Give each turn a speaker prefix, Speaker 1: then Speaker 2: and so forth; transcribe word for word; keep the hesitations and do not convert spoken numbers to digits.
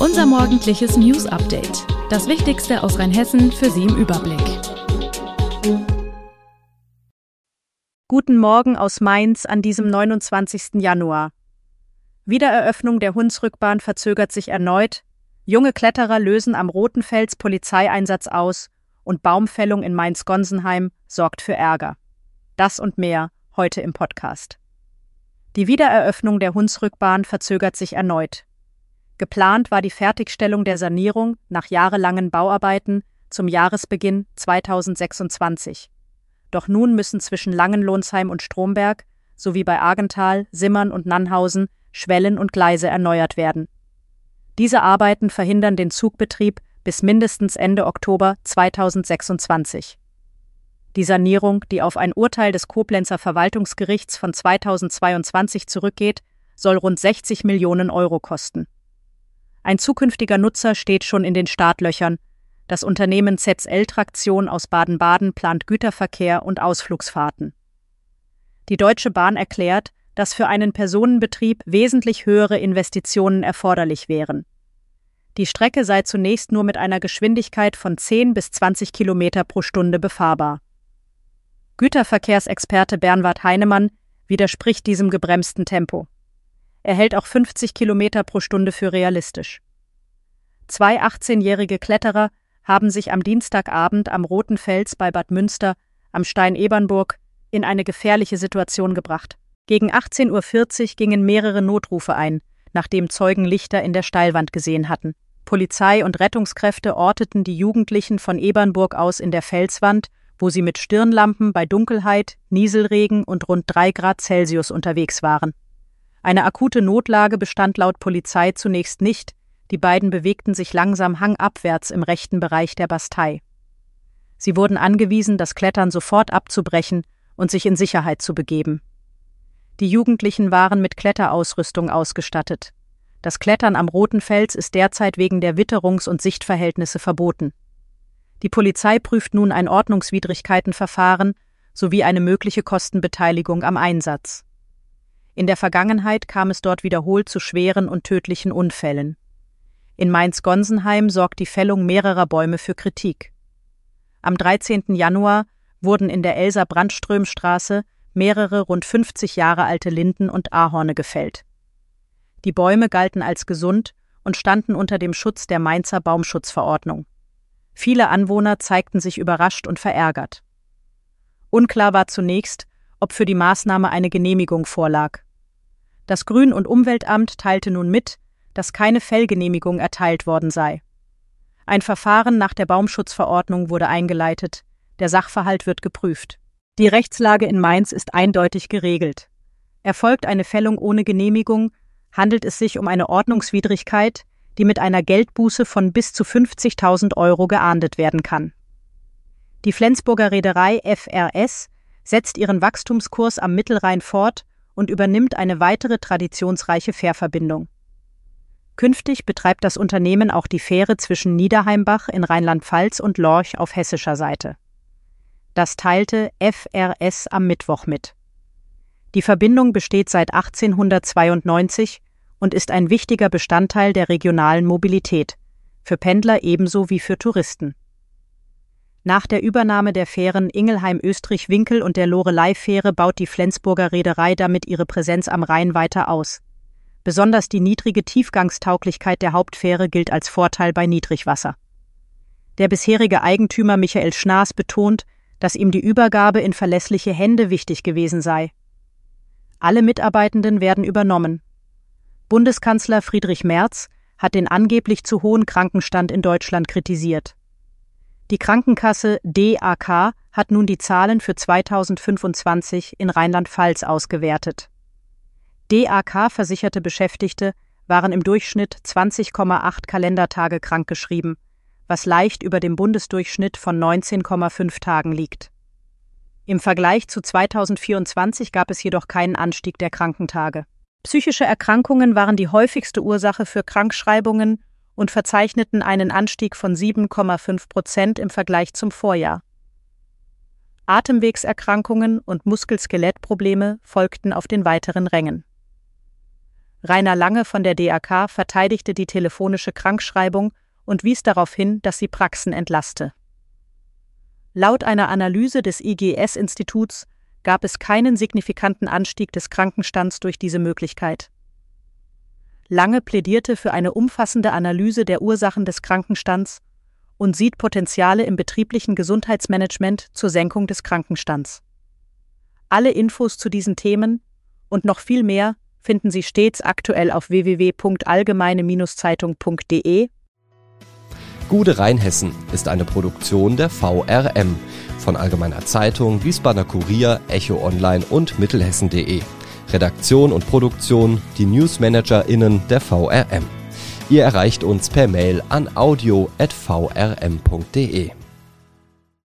Speaker 1: Unser morgendliches News-Update. Das Wichtigste aus Rheinhessen für Sie im Überblick.
Speaker 2: Guten Morgen aus Mainz an diesem neunundzwanzigsten Januar. Wiedereröffnung der Hunsrückbahn verzögert sich erneut, junge Kletterer lösen am Rothenfels Polizeieinsatz aus und Baumfällung in Mainz-Gonsenheim sorgt für Ärger. Das und mehr heute im Podcast. Die Wiedereröffnung der Hunsrückbahn verzögert sich erneut. Geplant war die Fertigstellung der Sanierung nach jahrelangen Bauarbeiten zum Jahresbeginn zweitausendsechsundzwanzig. Doch nun müssen zwischen Langenlohnsheim und Stromberg sowie bei Argenthal, Simmern und Nannhausen Schwellen und Gleise erneuert werden. Diese Arbeiten verhindern den Zugbetrieb bis mindestens Ende Oktober zweitausendsechsundzwanzig. Die Sanierung, die auf ein Urteil des Koblenzer Verwaltungsgerichts von zweitausendzweiundzwanzig zurückgeht, soll rund sechzig Millionen Euro kosten. Ein zukünftiger Nutzer steht schon in den Startlöchern. Das Unternehmen Z S L-Traktion aus Baden-Baden plant Güterverkehr und Ausflugsfahrten. Die Deutsche Bahn erklärt, dass für einen Personenbetrieb wesentlich höhere Investitionen erforderlich wären. Die Strecke sei zunächst nur mit einer Geschwindigkeit von zehn bis zwanzig Kilometer pro Stunde befahrbar. Güterverkehrsexperte Bernward Heinemann widerspricht diesem gebremsten Tempo. Er hält auch fünfzig Kilometer pro Stunde für realistisch. Zwei achtzehnjährige Kletterer haben sich am Dienstagabend am Rothenfels bei Bad Münster am Stein Ebernburg in eine gefährliche Situation gebracht. Gegen achtzehn Uhr vierzig gingen mehrere Notrufe ein, nachdem Zeugen Lichter in der Steilwand gesehen hatten. Polizei und Rettungskräfte orteten die Jugendlichen von Ebernburg aus in der Felswand, wo sie mit Stirnlampen bei Dunkelheit, Nieselregen und rund drei Grad Celsius unterwegs waren. Eine akute Notlage bestand laut Polizei zunächst nicht, die beiden bewegten sich langsam hangabwärts im rechten Bereich der Bastei. Sie wurden angewiesen, das Klettern sofort abzubrechen und sich in Sicherheit zu begeben. Die Jugendlichen waren mit Kletterausrüstung ausgestattet. Das Klettern am Rothenfels ist derzeit wegen der Witterungs- und Sichtverhältnisse verboten. Die Polizei prüft nun ein Ordnungswidrigkeitenverfahren sowie eine mögliche Kostenbeteiligung am Einsatz. In der Vergangenheit kam es dort wiederholt zu schweren und tödlichen Unfällen. In Mainz-Gonsenheim sorgt die Fällung mehrerer Bäume für Kritik. Am dreizehnten Januar wurden in der Elsa-Brandström-Straße mehrere rund fünfzig Jahre alte Linden und Ahorne gefällt. Die Bäume galten als gesund und standen unter dem Schutz der Mainzer Baumschutzverordnung. Viele Anwohner zeigten sich überrascht und verärgert. Unklar war zunächst, ob für die Maßnahme eine Genehmigung vorlag. Das Grün- und Umweltamt teilte nun mit, dass keine Fällgenehmigung erteilt worden sei. Ein Verfahren nach der Baumschutzverordnung wurde eingeleitet, der Sachverhalt wird geprüft. Die Rechtslage in Mainz ist eindeutig geregelt. Erfolgt eine Fällung ohne Genehmigung, handelt es sich um eine Ordnungswidrigkeit, die mit einer Geldbuße von bis zu fünfzigtausend Euro geahndet werden kann. Die Flensburger Reederei F R S setzt ihren Wachstumskurs am Mittelrhein fort und übernimmt eine weitere traditionsreiche Fährverbindung. Künftig betreibt das Unternehmen auch die Fähre zwischen Niederheimbach in Rheinland-Pfalz und Lorch auf hessischer Seite. Das teilte F R S am Mittwoch mit. Die Verbindung besteht seit achtzehnhundertzweiundneunzig und ist ein wichtiger Bestandteil der regionalen Mobilität, für Pendler ebenso wie für Touristen. Nach der Übernahme der Fähren Ingelheim-Österreich-Winkel und der Loreley-Fähre baut die Flensburger Reederei damit ihre Präsenz am Rhein weiter aus. Besonders die niedrige Tiefgangstauglichkeit der Hauptfähre gilt als Vorteil bei Niedrigwasser. Der bisherige Eigentümer Michael Schnaas betont, dass ihm die Übergabe in verlässliche Hände wichtig gewesen sei. Alle Mitarbeitenden werden übernommen. Bundeskanzler Friedrich Merz hat den angeblich zu hohen Krankenstand in Deutschland kritisiert. Die Krankenkasse D A K hat nun die Zahlen für zweitausendfünfundzwanzig in Rheinland-Pfalz ausgewertet. D A K-versicherte Beschäftigte waren im Durchschnitt zwanzig Komma acht Kalendertage krankgeschrieben, was leicht über dem Bundesdurchschnitt von neunzehn Komma fünf Tagen liegt. Im Vergleich zu zweitausendvierundzwanzig gab es jedoch keinen Anstieg der Krankentage. Psychische Erkrankungen waren die häufigste Ursache für Krankschreibungen und verzeichneten einen Anstieg von sieben Komma fünf Prozent im Vergleich zum Vorjahr. Atemwegserkrankungen und Muskel-Skelett-Probleme folgten auf den weiteren Rängen. Rainer Lange von der D A K verteidigte die telefonische Krankschreibung und wies darauf hin, dass sie Praxen entlaste. Laut einer Analyse des I G S-Instituts gab es keinen signifikanten Anstieg des Krankenstands durch diese Möglichkeit. Lange plädierte für eine umfassende Analyse der Ursachen des Krankenstands und sieht Potenziale im betrieblichen Gesundheitsmanagement zur Senkung des Krankenstands. Alle Infos zu diesen Themen und noch viel mehr finden Sie stets aktuell auf w w w punkt allgemeine Zeitung punkt d e.
Speaker 3: Gude Rheinhessen ist eine Produktion der V R M von Allgemeiner Zeitung, Wiesbadener Kurier, Echo Online und Mittelhessen punkt de. Redaktion und Produktion die NewsmanagerInnen der V R M. Ihr erreicht uns per Mail an audio at v r m punkt d e.